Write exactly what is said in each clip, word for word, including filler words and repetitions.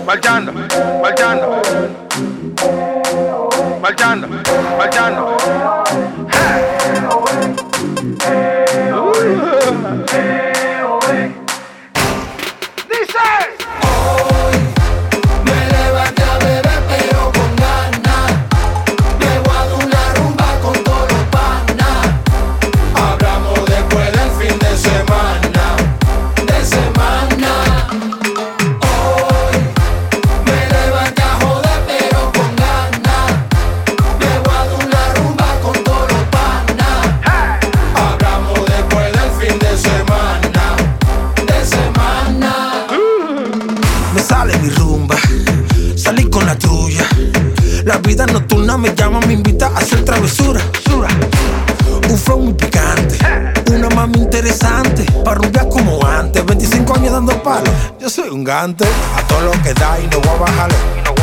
marchando, marchando, marchando, marchando. La vida nocturna me llama, me invita a hacer travesura. Un flow muy picante, una mami interesante, para rumbear como antes. veinticinco años dando palos, yo soy un gante. A todo lo que da y no voy a bajarle.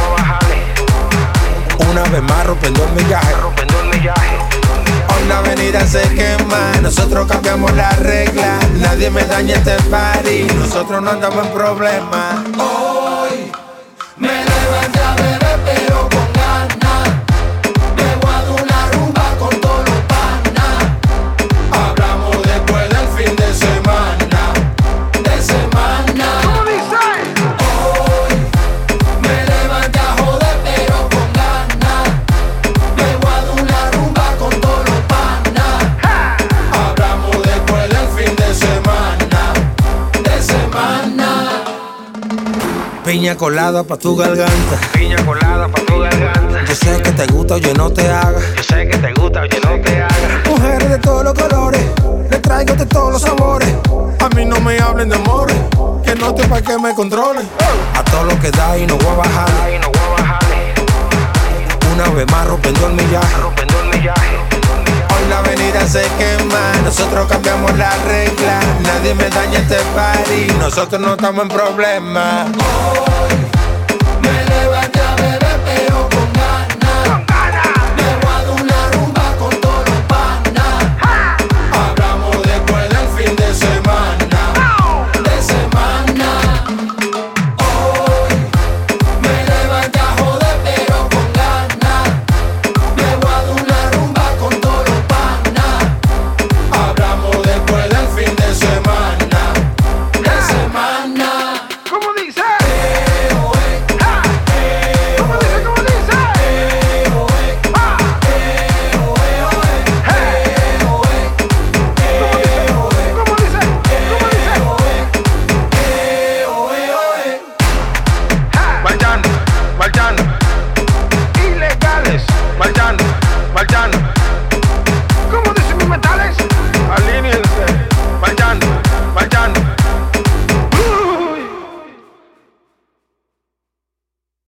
Una vez más rompiendo el millaje. Hoy la avenida se quema, nosotros cambiamos las reglas. Nadie me daña este party, nosotros no andamos en problemas. Hoy me levanté a beber pero con ganas. Me voy a dar una rumba con todos los panas. Hablamos después del fin de semana. De semana. Hoy me levanté a joder pero con ganas. Me voy a dar una rumba con todos los panas. Hablamos después del fin de semana. De semana. Piña colada pa' tu garganta. Piña colada pa' tu garganta. Yo sé que te gusta, oye, no te hagas. Yo sé que te gusta, oye, no te hagas. Mujeres de todos los colores, le traigo de todos los sabores. A mí no me hablen de amores, que no te pa' que me controlen. A todo lo que da y no voy a bajar. Ay, no voy a bajarle. Una vez más rompiendo el millaje. Rompiendo el millaje. Hoy la avenida se quema, nosotros cambiamos las reglas. Nadie me daña este party, nosotros no estamos en problemas. Hoy